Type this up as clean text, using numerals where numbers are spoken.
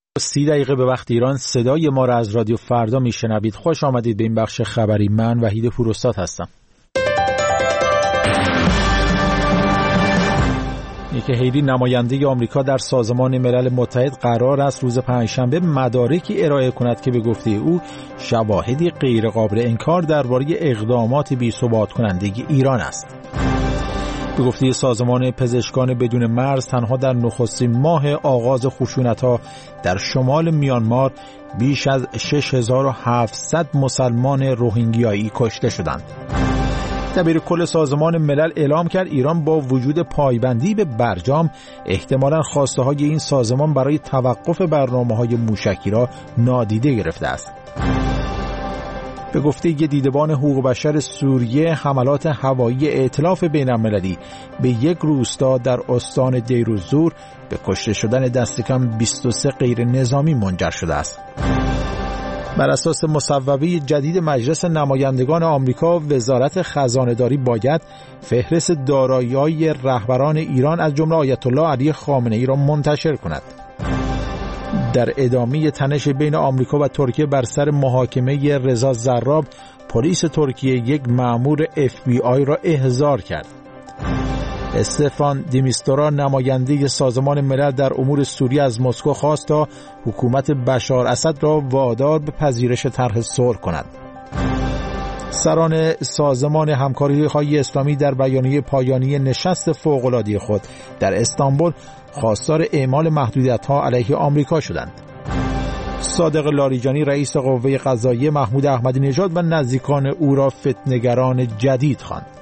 30 دقیقه به وقت ایران صدای ما را از رادیو فردا میشنوید. خوش آمدید به این بخش خبری. من وحید پوراستاد هستم. نیکی هیلی نماینده آمریکا در سازمان ملل متحد قرار است روز پنجشنبه مدارکی ارائه کند که به گفته او شواهدی غیرقابل انکار درباره اقدامات بی‌ثبات کننده ایران است. به گفته سازمان پزشکان بدون مرز تنها در نخستین ماه آغاز خشونت‌ها در شمال میانمار بیش از 6700 مسلمان روهینگیایی کشته شدند. دبیرکل سازمان ملل اعلام کرد ایران با وجود پایبندی به برجام احتمالاً خواسته‌های این سازمان برای توقف برنامه‌های موشکی را نادیده گرفته است. به گفته دیدبان حقوق بشر سوریه، حملات هوایی ائتلاف بین‌المللی به یک روستا در استان دیروزور به کشته شدن دست کم 23 غیر نظامی منجر شده است. بر اساس مصوبه جدید مجلس نمایندگان آمریکا، وزارت خزانه‌داری باید فهرست دارایی‌های رهبران ایران از جمله آیت الله علی خامنه‌ای را منتشر کند. در ادامه تنش بین آمریکا و ترکیه بر سر محاکمه رضا زراب، پلیس ترکیه یک مأمور FBI را احضار کرد. استفان دیمیستورا، نماینده سازمان ملل در امور سوریه، از مسکو خواست تا حکومت بشار اسد را وادار به پذیرش طرح صلح کند. سران سازمان همکاری‌های اسلامی در بیانیه پایانی نشست فوق‌العاده خود در استانبول خواستار اعمال محدودیت‌ها علیه آمریکا شدند. صادق لاریجانی، رئیس قوه قضاییه، محمود احمدی نژاد و نزدیکان او را فتنه‌گران جدید خواند.